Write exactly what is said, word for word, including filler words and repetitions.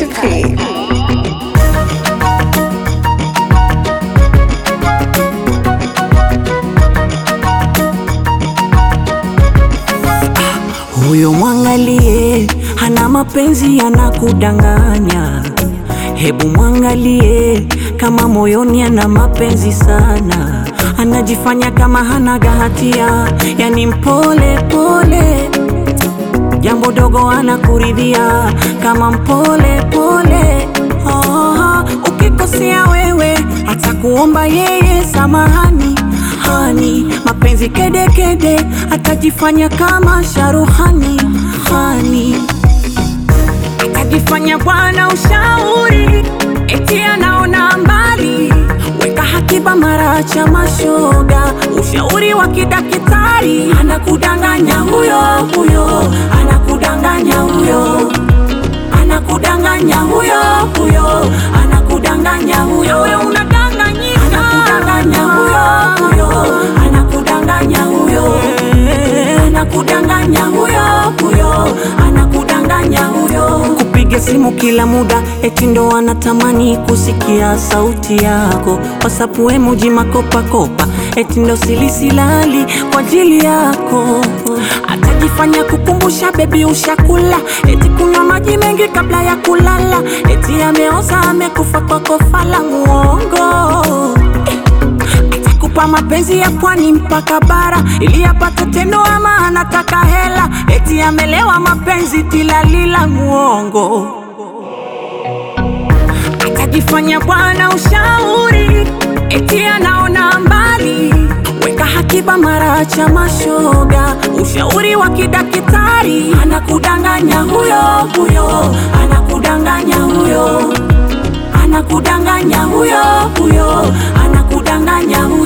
Kati. Huyo mwangalie, hana mapenzi anakudanganya. Hebu mwangalie, kama moyoni ana mapenzi sana. Anajifanya kama hana hatia, yani mpole pole. Jambo dogo anakuridhia kama mpole pole. Oh, ukikosea wewe atakuomba yeye samahani. Hani, mapenzi kede kede, atajifanya kama sharuhani. Hani, atajifanya bwana ushauri, eti anaona mbali. Weka hakiba mara cha mashoga, ushauri wa kidakitari. Anakudanganya huyo huyo, anakudanganya huyo, anakudanganya huyo huyo, anakudanganya huyo. Wewe unadanganyika, anakudanganya huyo huyo, anakudanganya huyo, anakudanganya huyo huyo, anakudanganya huyo. Kupiga simu kila muda, eti ndo anatamani kusikia sauti yako. WhatsApp emoji makopa kopa, eti ndo silisilali kwa ajili yako. Atajifanya kukumbusha baby ushakula, eti kunywa maji mengi kabla ya kulala. Eti ameoza amekufa kwa kofa la muongo. Atakupa mapenzi ya pwani mpaka bara, ili apate tendo ama anataka hela. Eti amelewa mapenzi tilalila muongo. Atajifanya bwana ushauri, eti anaona mbali. Weka hakiba mara cha mashoga, ushauri wa kidakitari. Anakudanganya huyo huyo, anakudanganya huyo, anakudanganya huyo huyo, anakudanganya huyo.